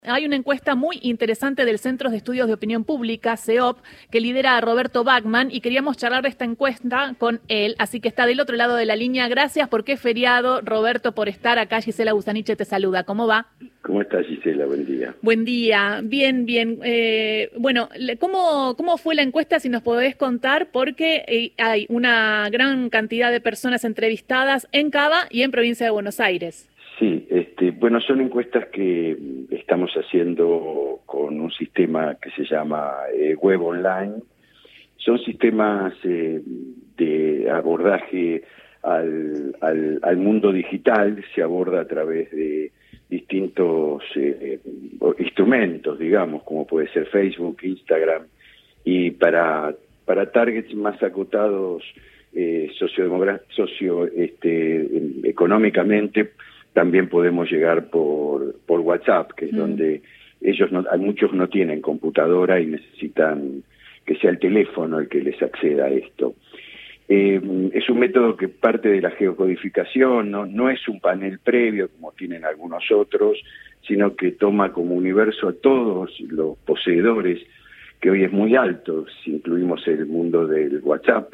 Hay una encuesta muy interesante del Centro de Estudios de Opinión Pública, CEOP, que lidera a Roberto Bachmann, y queríamos charlar de esta encuesta con él, así que está del otro lado de la línea. Gracias porque es feriado, Roberto, por estar acá. Gisela Busaniche te saluda. ¿Cómo va? ¿Cómo estás, Gisela? Buen día. Buen día, bien, bien. Bueno, ¿cómo fue la encuesta? Si nos podés contar, porque hay una gran cantidad de personas entrevistadas en Cava y en Provincia de Buenos Aires. Sí, bueno, son encuestas que estamos haciendo con un sistema que se llama web online. Son sistemas de abordaje al mundo digital. Se aborda a través de distintos instrumentos, digamos, como puede ser Facebook, Instagram, y para targets más acotados económicamente. También podemos llegar por WhatsApp, que es donde muchos no tienen computadora y necesitan que sea el teléfono el que les acceda a esto. Es un método que parte de la geocodificación, no es un panel previo como tienen algunos otros, sino que toma como universo a todos los poseedores, que hoy es muy alto, si incluimos el mundo del WhatsApp,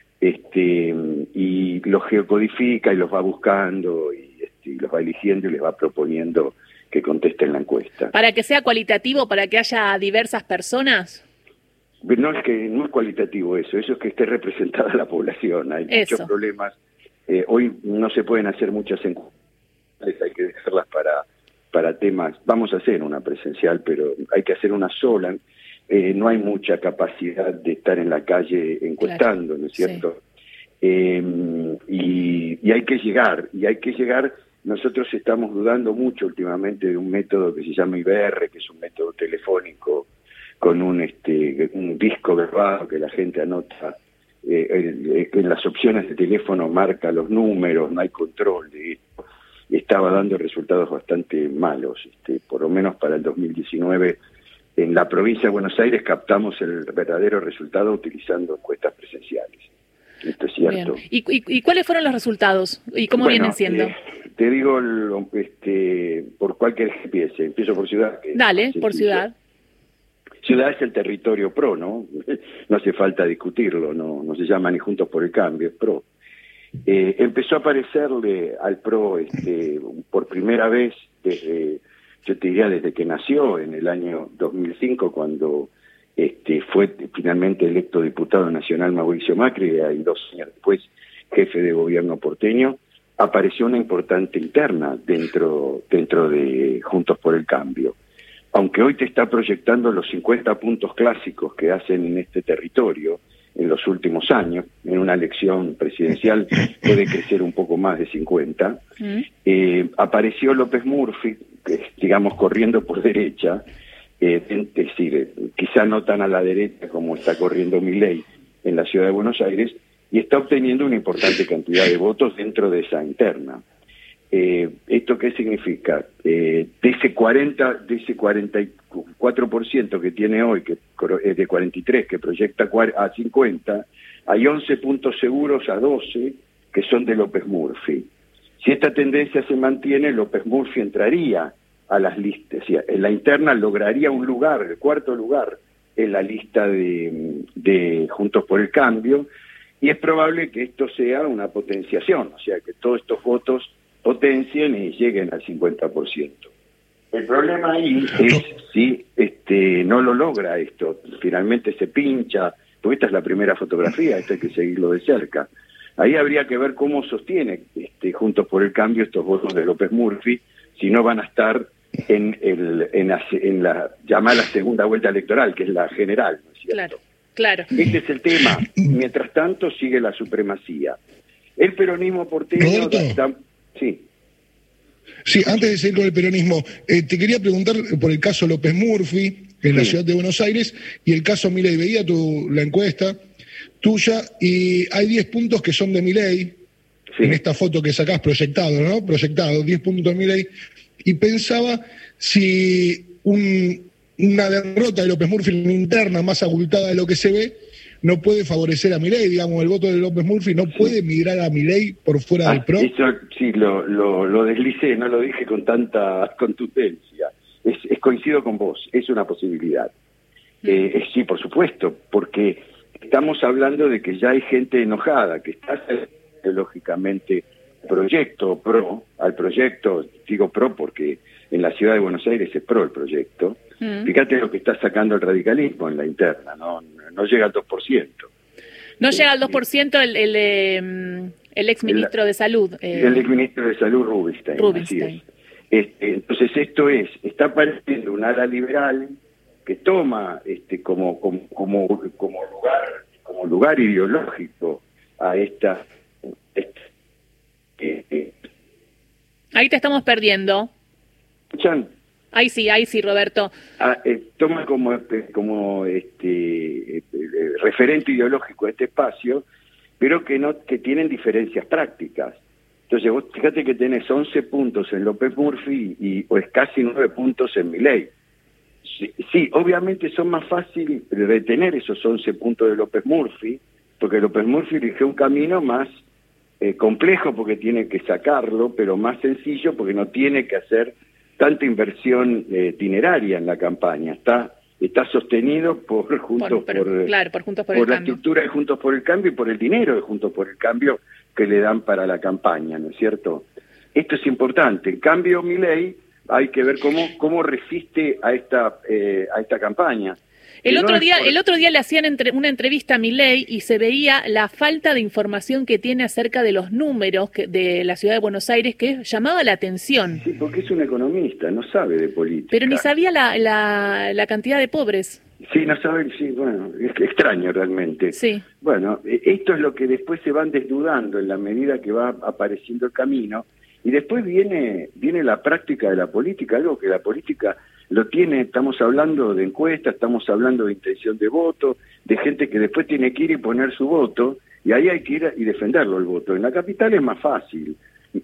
y los geocodifica y los va buscando y los va eligiendo y les va proponiendo que contesten la encuesta. ¿Para que sea cualitativo, para que haya diversas personas? No es cualitativo eso es que esté representada la población. Hay muchos problemas. Hoy no se pueden hacer muchas encuestas, hay que dejarlas para temas. Vamos a hacer una presencial, pero hay que hacer una sola. No hay mucha capacidad de estar en la calle encuestando, ¿no es cierto? Sí. Y hay que llegar. Nosotros estamos dudando mucho últimamente de un método que se llama IBR, que es un método telefónico con un disco grabado que la gente anota. En las opciones de teléfono marca los números, no hay control de esto. Estaba dando resultados bastante malos. Por lo menos para el 2019, en la provincia de Buenos Aires captamos el verdadero resultado utilizando encuestas presenciales. Esto es cierto. ¿Y cuáles fueron los resultados? ¿Y cómo vienen siendo? Te digo por cualquier GPS. Empiezo por ciudad. Dale, por ciudad. Ciudad es el territorio PRO, ¿no? No hace falta discutirlo, no se llama ni Juntos por el Cambio, es PRO. Empezó a aparecerle al PRO por primera vez yo te diría desde que nació en el año 2005, cuando fue finalmente electo diputado nacional Mauricio Macri, y 2 años después jefe de gobierno porteño. Apareció una importante interna dentro de Juntos por el Cambio. Aunque hoy te está proyectando los 50 puntos clásicos que hacen en este territorio en los últimos años, en una elección presidencial puede crecer un poco más de 50, apareció López Murphy, digamos, corriendo por derecha, es decir, quizá no tan a la derecha como está corriendo Milei en la ciudad de Buenos Aires, y está obteniendo una importante cantidad de votos dentro de esa interna. ¿Esto qué significa? De ese 44% que tiene hoy, que es de 43, que proyecta a 50, hay 11 puntos seguros a 12 que son de López Murphy. Si esta tendencia se mantiene, López Murphy entraría a las listas, en la interna lograría un lugar, el 4º lugar en la lista de Juntos por el Cambio, y es probable que esto sea una potenciación, o sea, que todos estos votos potencien y lleguen al 50%. El problema ahí es si no lo logra esto, finalmente se pincha, porque esta es la primera fotografía, esto hay que seguirlo de cerca. Ahí habría que ver cómo sostiene Juntos por el Cambio estos votos de López Murphy, si no van a estar en la llamada segunda vuelta electoral, que es la general, ¿no es cierto? Claro. Este es el tema. Mientras tanto sigue la supremacía. El peronismo porteño está... Sí, antes de seguir con el peronismo, te quería preguntar por el caso López Murphy en la ciudad de Buenos Aires y el caso Milei. Veía la encuesta tuya y hay 10 puntos que son de Milei, en esta foto que sacás proyectado, ¿no? Proyectado, 10 puntos de Milei. Y pensaba si una derrota de López Murphy en una interna más abultada de lo que se ve no puede favorecer a Milei, digamos, el voto de López Murphy no puede migrar a Milei por fuera del PRO. Eso sí, lo deslicé, no lo dije con tanta contundencia. coincido con vos, es una posibilidad. Sí, por supuesto, porque estamos hablando de que ya hay gente enojada, que está lógicamente al proyecto, digo pro porque en la ciudad de Buenos Aires es pro el proyecto. Fíjate lo que está sacando el radicalismo en la interna, no llega al 2%. No llega al 2% el exministro de Salud. El exministro de Salud, Rubinstein. Así es. Entonces está apareciendo un ala liberal que toma como lugar ideológico a esta ahí te estamos perdiendo. ¿Escuchan? Ahí sí, Roberto. Toma como referente ideológico este espacio, pero que tienen diferencias prácticas. Entonces vos fíjate que tenés 11 puntos en López Murphy o es casi 9 puntos en Milei. Sí, obviamente son más fáciles de retener esos 11 puntos de López Murphy, porque López Murphy eligió un camino más complejo porque tiene que sacarlo, pero más sencillo porque no tiene que hacer tanta inversión itineraria en la campaña. Está sostenido por Juntos por el Cambio. La estructura de Juntos por el Cambio y por el dinero de Juntos por el Cambio que le dan para la campaña, ¿no es cierto? Esto es importante. En cambio, Milei hay que ver cómo resiste a esta campaña. El otro día le hacían una entrevista a Milei y se veía la falta de información que tiene acerca de los números de la ciudad de Buenos Aires, que llamaba la atención. Sí, porque es un economista, no sabe de política. Pero ni sabía la cantidad de pobres. Sí, no sabe, sí, bueno, es extraño realmente. Sí. Bueno, esto es lo que después se van desnudando en la medida que va apareciendo el camino, y después viene la práctica de la política, algo que la política lo tiene. Estamos hablando de encuestas, estamos hablando de intención de voto, de gente que después tiene que ir y poner su voto, y ahí hay que ir y defenderlo el voto. En la capital es más fácil.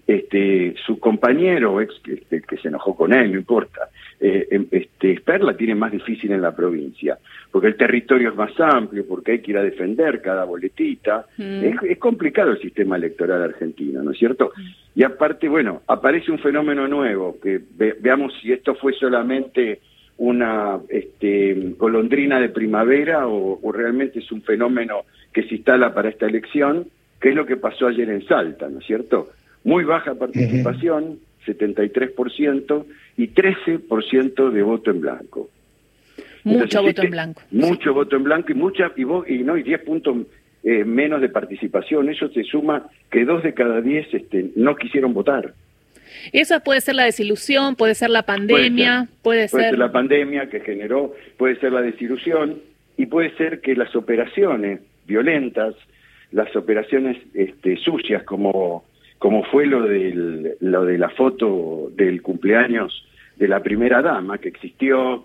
Su compañero, que se enojó con él, no importa, Esper la tiene más difícil en la provincia, porque el territorio es más amplio, porque hay que ir a defender cada boletita. Es complicado el sistema electoral argentino, ¿no es cierto? Y aparte, bueno, aparece un fenómeno nuevo, que veamos si esto fue solamente una golondrina de primavera o realmente es un fenómeno que se instala para esta elección, que es lo que pasó ayer en Salta, ¿no es cierto? Muy baja participación, 73%, y 13% de voto en blanco. Mucho voto en blanco. Mucho voto en blanco y 10 puntos menos de participación. Eso se suma que 2 de cada 10 no quisieron votar. Esa puede ser la desilusión, puede ser la pandemia, puede ser la pandemia que generó, puede ser la desilusión, y puede ser que las operaciones violentas, las operaciones sucias, como fue lo de la foto del cumpleaños de la primera dama, que existió,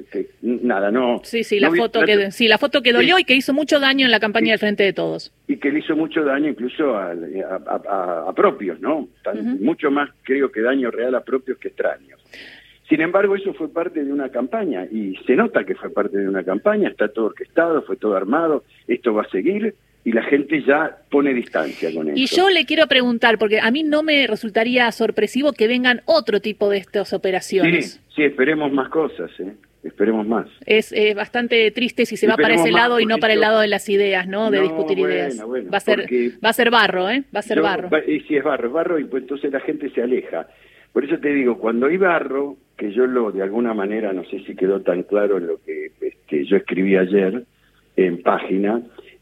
la foto que dolió y que hizo mucho daño en la campaña del Frente de Todos. Y que le hizo mucho daño incluso a propios, ¿no? Mucho más, creo, que daño real a propios que extraños. Sin embargo, eso fue parte de una campaña, y se nota que fue parte de una campaña, está todo orquestado, fue todo armado, esto va a seguir, y la gente ya pone distancia con eso. Y yo le quiero preguntar, porque a mí no me resultaría sorpresivo que vengan otro tipo de estas operaciones. Sí, esperemos más cosas, esperemos más. Es bastante triste si se va para ese lado y no para el lado de las ideas, ¿no? De discutir ideas. Bueno, va a ser barro, Va a ser barro. Y si es barro, y pues entonces la gente se aleja. Por eso te digo, cuando hay barro, que yo de alguna manera, no sé si quedó tan claro en lo que yo escribí ayer en página,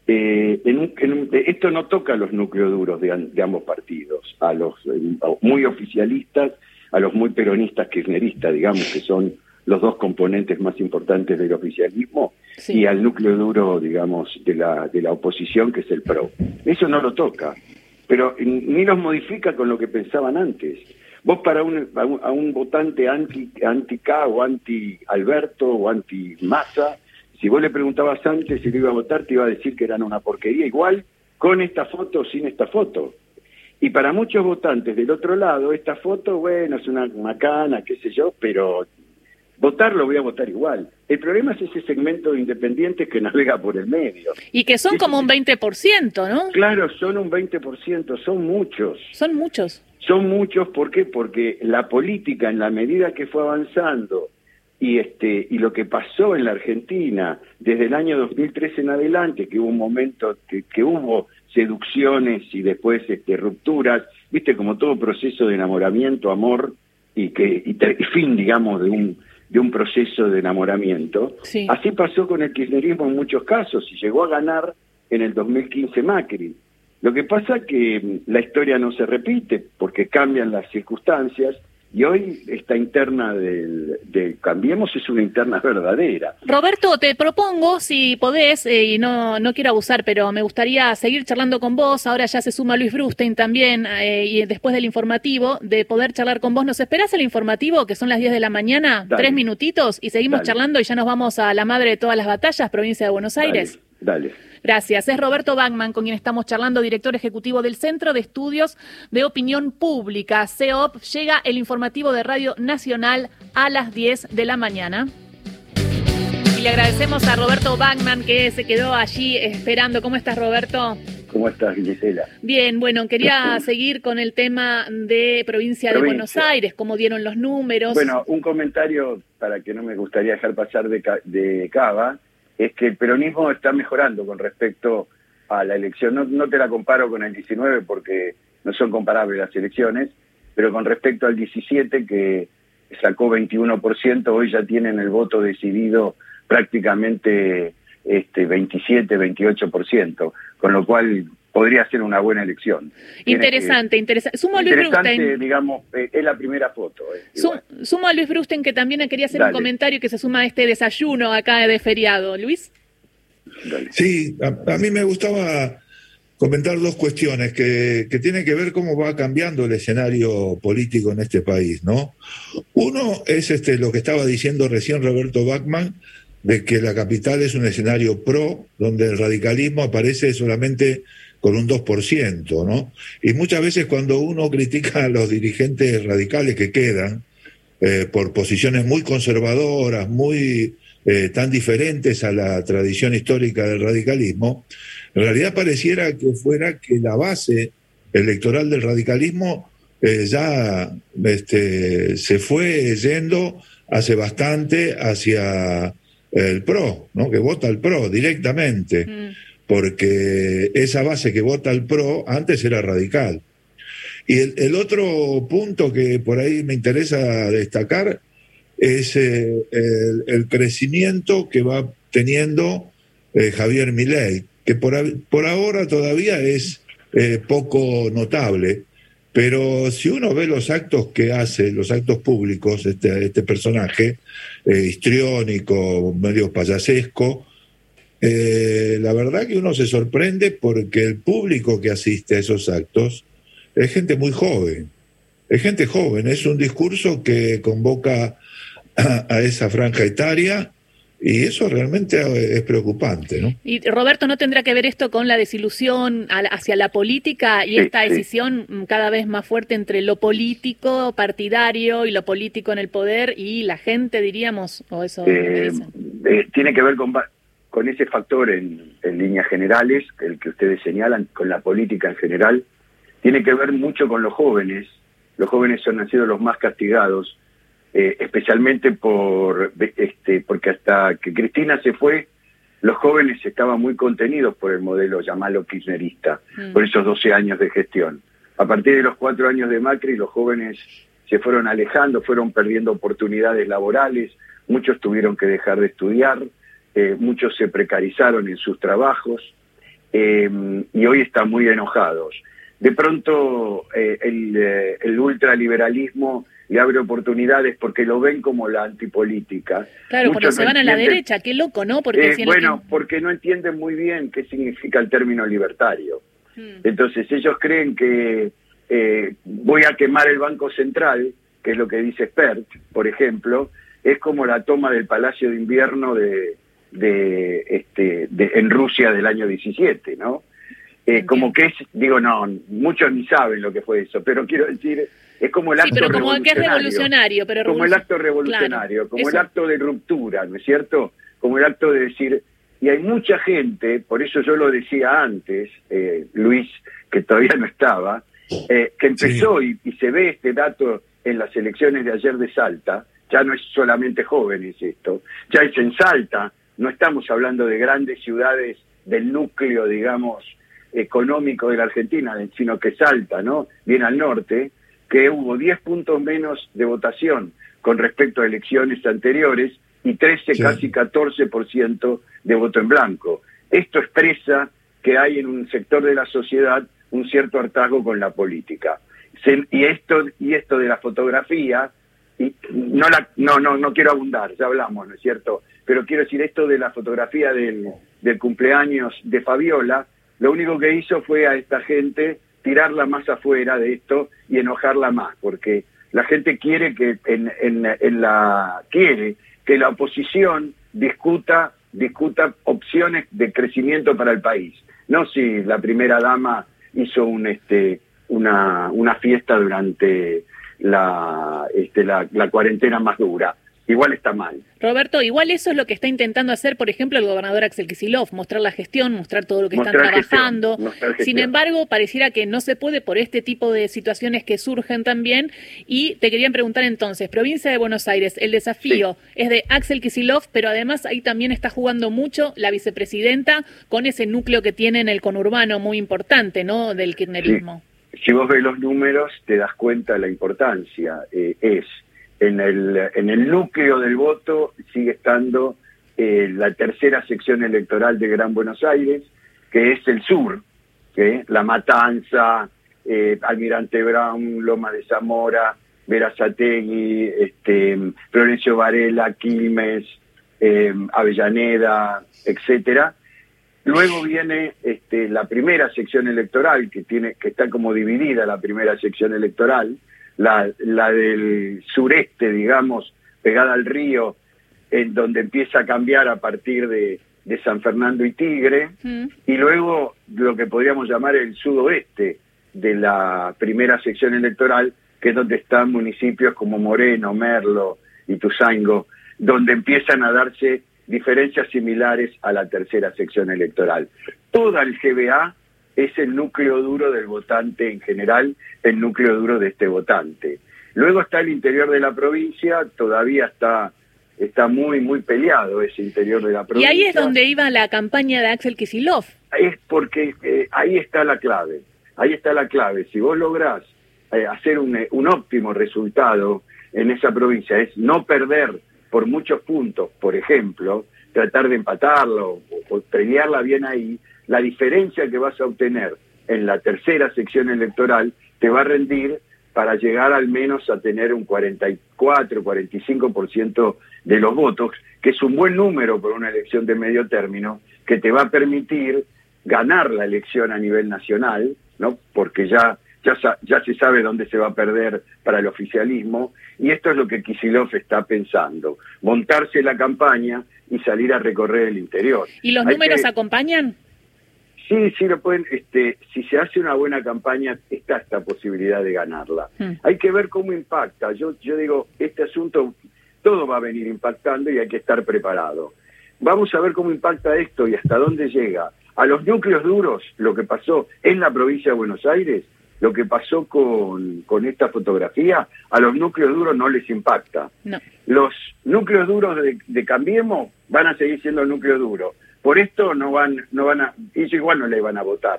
esto no toca a los núcleos duros de ambos partidos, a los muy oficialistas, a los muy peronistas kirchneristas, digamos, que son los dos componentes más importantes del oficialismo, sí, y al núcleo duro, digamos, de la oposición, que es el PRO. Eso no lo toca, pero ni los modifica con lo que pensaban antes. Vos a un votante anti-K o anti-Alberto o anti-Massa, si vos le preguntabas antes si lo iba a votar, te iba a decir que eran una porquería, igual con esta foto o sin esta foto. Y para muchos votantes del otro lado, esta foto, bueno, es una macana, qué sé yo, pero votarlo voy a votar igual. El problema es ese segmento de independientes que navega por el medio. Y que son como un 20%, ¿no? Claro, son un 20%, son muchos. Son muchos. Son muchos, ¿por qué? Porque la política, en la medida que fue avanzando y lo que pasó en la Argentina desde el año 2013 en adelante, que hubo un momento que hubo seducciones y después rupturas, viste, como todo proceso de enamoramiento, amor y fin, digamos, de un proceso de enamoramiento. Sí. Así pasó con el kirchnerismo en muchos casos y llegó a ganar en el 2015 Macri. Lo que pasa es que la historia no se repite porque cambian las circunstancias. Y hoy esta interna del Cambiemos es una interna verdadera. Roberto, te propongo, si podés, y no quiero abusar, pero me gustaría seguir charlando con vos. Ahora ya se suma Luis Brustein también, y después del informativo, de poder charlar con vos. ¿Nos esperás el informativo, que son las 10 de la mañana? Dale. 3 minutitos, y seguimos charlando y ya nos vamos a la madre de todas las batallas, provincia de Buenos Aires. Dale. Gracias. Es Roberto Bachmann con quien estamos charlando, director ejecutivo del Centro de Estudios de Opinión Pública, CEOP. Llega el informativo de Radio Nacional a las 10 de la mañana. Y le agradecemos a Roberto Bachmann que se quedó allí esperando. ¿Cómo estás, Roberto? ¿Cómo estás, Gisela? Bien, bueno, quería seguir con el tema de provincia de Buenos Aires, cómo dieron los números. Bueno, un comentario para que no me gustaría dejar pasar de Cava, es que el peronismo está mejorando con respecto a la elección. No te la comparo con el 19 porque no son comparables las elecciones, pero con respecto al 17 que sacó 21%, hoy ya tienen el voto decidido prácticamente 27, 28%, con lo cual podría ser una buena elección. Interesante. Sumo a Luis Brustein. Digamos, es la primera foto. Sumo a Luis Brustein, que también quería hacer un comentario que se suma a este desayuno acá de feriado. Luis. Dale. Sí, a mí me gustaba comentar dos cuestiones que tienen que ver cómo va cambiando el escenario político en este país, ¿no? Uno es lo que estaba diciendo recién Roberto Bachmann, de que la capital es un escenario pro, donde el radicalismo aparece solamente con un 2%, ¿no? Y muchas veces cuando uno critica a los dirigentes radicales que quedan por posiciones muy conservadoras, muy tan diferentes a la tradición histórica del radicalismo, en realidad pareciera que fuera que la base electoral del radicalismo ya se fue yendo hace bastante hacia el PRO, ¿no? Que vota al PRO directamente. Porque esa base que vota al PRO antes era radical. Y el otro punto que por ahí me interesa destacar es el crecimiento que va teniendo Javier Milei, que por ahora todavía es poco notable, pero si uno ve los actos que hace, los actos públicos, este personaje histriónico, medio payasesco, la verdad que uno se sorprende porque el público que asiste a esos actos es gente muy joven, es un discurso que convoca a esa franja etaria y eso realmente es preocupante, ¿no? Y Roberto, ¿no tendrá que ver esto con la desilusión hacia la política y esta decisión cada vez más fuerte entre lo político partidario y lo político en el poder y la gente, diríamos, o eso me dicen? Tiene que ver con ese factor en líneas generales, el que ustedes señalan, con la política en general, tiene que ver mucho con los jóvenes. Los jóvenes han sido los más castigados, especialmente porque hasta que Cristina se fue, los jóvenes estaban muy contenidos por el modelo llamado kirchnerista, por esos 12 años de gestión. A partir de los 4 años de Macri, los jóvenes se fueron alejando, fueron perdiendo oportunidades laborales, muchos tuvieron que dejar de estudiar, muchos se precarizaron en sus trabajos y hoy están muy enojados. De pronto el ultraliberalismo le abre oportunidades porque lo ven como la antipolítica. Claro, cuando se van a la derecha, qué loco, ¿no? Porque porque no entienden muy bien qué significa el término libertario. Entonces ellos creen que voy a quemar el Banco Central, que es lo que dice Spert, por ejemplo, es como la toma del Palacio de Invierno en Rusia del año 17, ¿no? Como que muchos ni saben lo que fue eso, pero quiero decir, es como el acto revolucionario. Como que es revolucionario, pero como el acto revolucionario, claro, como el acto de ruptura, ¿no es cierto? Como el acto de decir, y hay mucha gente, por eso yo lo decía antes, Luis, que todavía no estaba, que empezó y se ve este dato en las elecciones de ayer de Salta, ya no es solamente jóvenes esto, ya es en Salta, no estamos hablando de grandes ciudades del núcleo, digamos, económico de la Argentina, sino que Salta, ¿no? Bien al norte, que hubo 10 puntos menos de votación con respecto a elecciones anteriores y 13, sí, casi 14% de voto en blanco. Esto expresa que hay en un sector de la sociedad un cierto hartazgo con la política. Y esto de la fotografía, y no quiero abundar, ya hablamos, ¿no es cierto? Pero quiero decir, esto de la fotografía del cumpleaños de Fabiola, lo único que hizo fue a esta gente tirarla más afuera de esto y enojarla más, porque la gente quiere que quiere que la oposición discuta opciones de crecimiento para el país. No si la primera dama hizo una fiesta durante la cuarentena más dura. Igual está mal. Roberto, igual eso es lo que está intentando hacer, por ejemplo, el gobernador Axel Kicillof, mostrar la gestión, mostrar todo lo que están trabajando. Sin embargo, pareciera que no se puede por este tipo de situaciones que surgen también. Y te querían preguntar entonces, provincia de Buenos Aires, el desafío es de Axel Kicillof, pero además ahí también está jugando mucho la vicepresidenta con ese núcleo que tiene en el conurbano muy importante, ¿no?, del kirchnerismo. Sí. Si vos ves los números, te das cuenta de la importancia. En el núcleo del voto sigue estando la tercera sección electoral de Gran Buenos Aires, que es el sur, La Matanza, Almirante Brown, Loma de Zamora, Berazategui, Florencio Varela, Quilmes, Avellaneda, etcétera. Luego viene la primera sección electoral, que está como dividida la primera sección electoral, la del sureste, digamos, pegada al río, en donde empieza a cambiar a partir de San Fernando y Tigre, y luego lo que podríamos llamar el sudoeste de la primera sección electoral, que es donde están municipios como Moreno, Merlo, Ituzaingó, donde empiezan a darse diferencias similares a la tercera sección electoral. Toda el GBA es el núcleo duro del votante en general, el núcleo duro de este votante. Luego está el interior de la provincia, todavía está muy, muy peleado ese interior de la provincia. Y ahí es donde iba la campaña de Axel Kicillof. Es porque ahí está la clave, Si vos lográs hacer un óptimo resultado en esa provincia, es no perder por muchos puntos, por ejemplo, tratar de empatarlo o pelearla bien ahí, la diferencia que vas a obtener en la tercera sección electoral te va a rendir para llegar al menos a tener un 44, 45% de los votos, que es un buen número por una elección de medio término, que te va a permitir ganar la elección a nivel nacional, ¿no? Porque ya se sabe dónde se va a perder para el oficialismo, y esto es lo que Kicillof está pensando, montarse la campaña y salir a recorrer el interior. ¿Y los números acompañan? Sí, lo pueden. Si se hace una buena campaña, está esta posibilidad de ganarla. Hay que ver cómo impacta. Yo digo, este asunto, todo va a venir impactando y hay que estar preparado. Vamos a ver cómo impacta esto y hasta dónde llega. A los núcleos duros, lo que pasó en la provincia de Buenos Aires, lo que pasó con esta fotografía, a los núcleos duros no les impacta. No. Los núcleos duros de Cambiemos van a seguir siendo núcleos duros. Por esto ellos igual no le van a votar.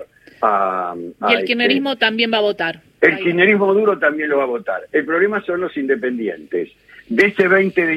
Y el kirchnerismo también va a votar. El kirchnerismo duro también lo va a votar. El problema son los independientes. De ese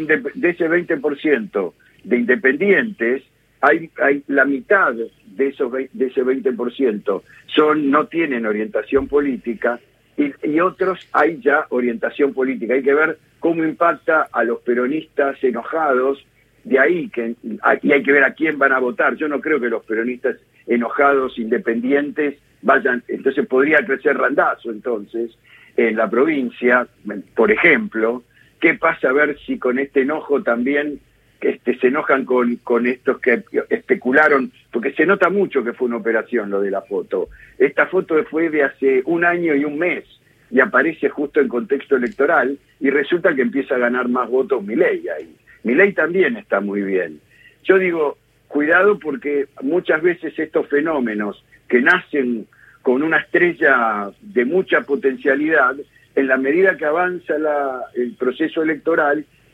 20% de independientes, hay la mitad de ese 20% no tienen orientación política y otros hay ya orientación política. Hay que ver cómo impacta a los peronistas enojados. De ahí y hay que ver a quién van a votar. Yo no creo que los peronistas enojados, independientes, vayan. Entonces podría crecer Randazzo, entonces, en la provincia, por ejemplo. ¿Qué pasa? A ver si con este enojo también se enojan con estos que especularon, porque se nota mucho que fue una operación lo de la foto. Esta foto fue de hace 1 año y 1 mes, y aparece justo en contexto electoral, y resulta que empieza a ganar más votos Milei ahí. Milei también está muy bien. Yo digo, cuidado, porque muchas veces estos fenómenos que nacen con una estrella de mucha potencialidad, en la medida que avanza el proceso electoral,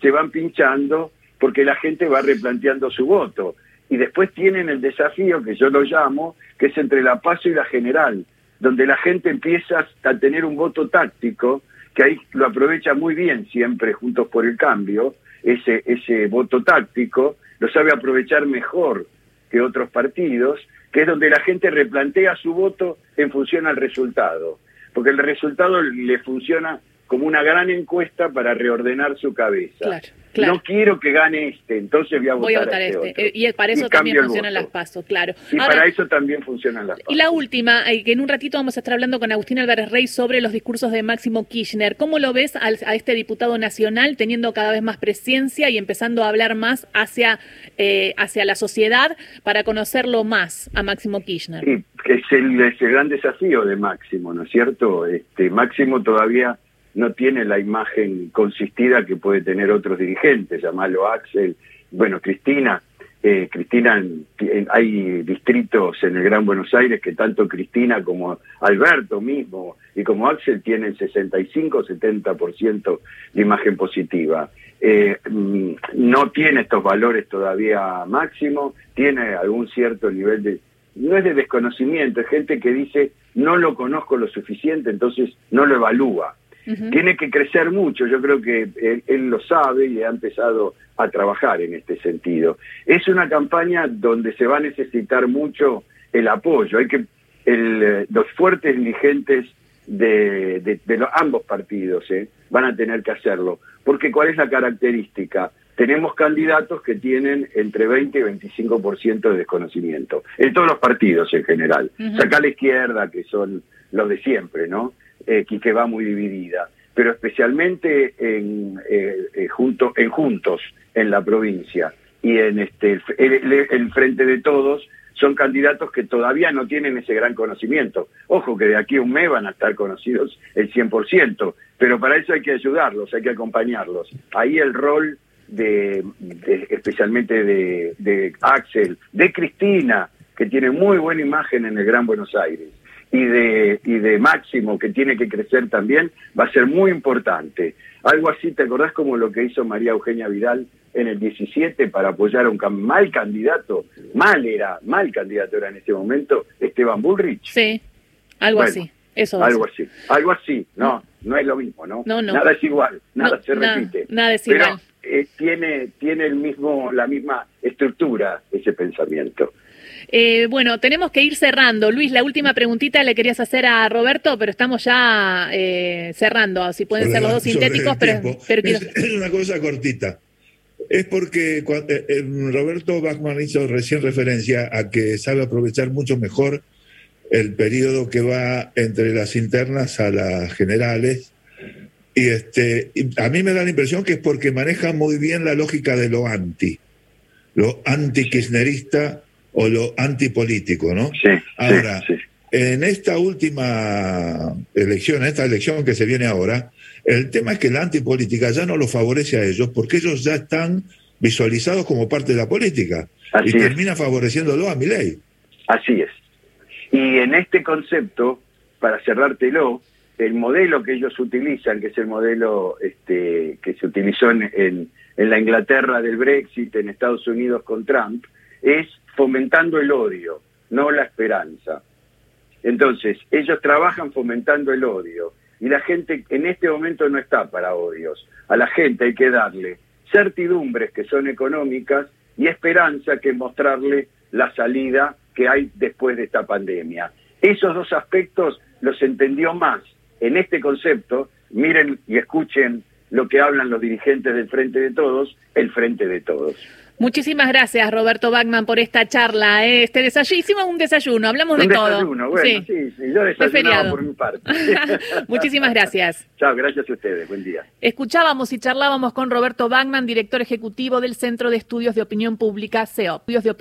se van pinchando porque la gente va replanteando su voto. Y después tienen el desafío, que yo lo llamo, que es entre la PASO y la general, donde la gente empieza a tener un voto táctico, que ahí lo aprovecha muy bien siempre Juntos por el Cambio, ese voto táctico, lo sabe aprovechar mejor que otros partidos, que es donde la gente replantea su voto en función al resultado, porque el resultado le funciona como una gran encuesta para reordenar su cabeza. Claro. No quiero que gane entonces voy a votar a este otro. Y para eso también funcionan las PASO, claro. Y ahora, para eso también funcionan las PASO. Y la última, que en un ratito vamos a estar hablando con Agustín Álvarez Rey sobre los discursos de Máximo Kirchner. ¿Cómo lo ves a este diputado nacional teniendo cada vez más presencia y empezando a hablar más hacia la sociedad para conocerlo más a Máximo Kirchner? Sí, es el gran desafío de Máximo, ¿no es cierto? Máximo todavía no tiene la imagen consistida que puede tener otros dirigentes, llamarlo Axel, bueno, Cristina, hay distritos en el Gran Buenos Aires que tanto Cristina como Alberto mismo y como Axel tienen 65-70% de imagen positiva. No tiene estos valores todavía Máximo, tiene algún cierto nivel de, no es de desconocimiento, es gente que dice no lo conozco lo suficiente, entonces no lo evalúa. Uh-huh. Tiene que crecer mucho, yo creo que él lo sabe y ha empezado a trabajar en este sentido. Es una campaña donde se va a necesitar mucho el apoyo, los fuertes dirigentes de ambos partidos van a tener que hacerlo, porque ¿cuál es la característica? Tenemos candidatos que tienen entre 20 y 25% de desconocimiento, en todos los partidos en general. Uh-huh. Saca a la izquierda, que son los de siempre, ¿no? Que va muy dividida, pero especialmente en Juntos, en la provincia, y en el Frente de Todos, son candidatos que todavía no tienen ese gran conocimiento. Ojo, que de aquí a un mes van a estar conocidos el 100%, pero para eso hay que ayudarlos, hay que acompañarlos. Ahí el rol especialmente de Axel, de Cristina, que tiene muy buena imagen en el Gran Buenos Aires, y de Máximo, que tiene que crecer también, va a ser muy importante. Algo así, ¿te acordás como lo que hizo María Eugenia Vidal en el 17 para apoyar a un mal candidato era en ese momento, Esteban Bullrich? Sí, algo así. Eso algo así, no es lo mismo, ¿no? No. Nada es igual, nada se repite. Nada es igual. Pero tiene la misma estructura ese pensamiento. Bueno, tenemos que ir cerrando. Luis, la última preguntita le querías hacer a Roberto, pero estamos ya cerrando. Si pueden ser los dos sintéticos, pero es una cosa cortita. Es porque Roberto Bachmann hizo recién referencia a que sabe aprovechar mucho mejor el periodo que va entre las internas a las generales. Y a mí me da la impresión que es porque maneja muy bien la lógica de lo anti-kirchnerista o lo antipolítico, ¿no? Sí. Ahora, sí. En esta última elección, que se viene ahora, el tema es que la antipolítica ya no lo favorece a ellos porque ellos ya están visualizados como parte de la política. Así y termina favoreciéndolo a Milei. Así es. Y en este concepto, para cerrártelo, el modelo que ellos utilizan, que es el modelo que se utilizó en la Inglaterra del Brexit, en Estados Unidos con Trump, es fomentando el odio, no la esperanza. Entonces, ellos trabajan fomentando el odio, y la gente en este momento no está para odios. A la gente hay que darle certidumbres que son económicas y esperanza, que es mostrarle la salida que hay después de esta pandemia. Esos dos aspectos los entendió más en este concepto. Miren y escuchen lo que hablan los dirigentes del Frente de Todos, el Frente de Todos. Muchísimas gracias, Roberto Bachmann, por esta charla. Hicimos un desayuno, hablamos de todo. Desayuno, bueno, sí, yo desayunaba por mi parte. Muchísimas gracias. Chao, gracias a ustedes, buen día. Escuchábamos y charlábamos con Roberto Bachmann, director ejecutivo del Centro de Estudios de Opinión Pública, CEOP.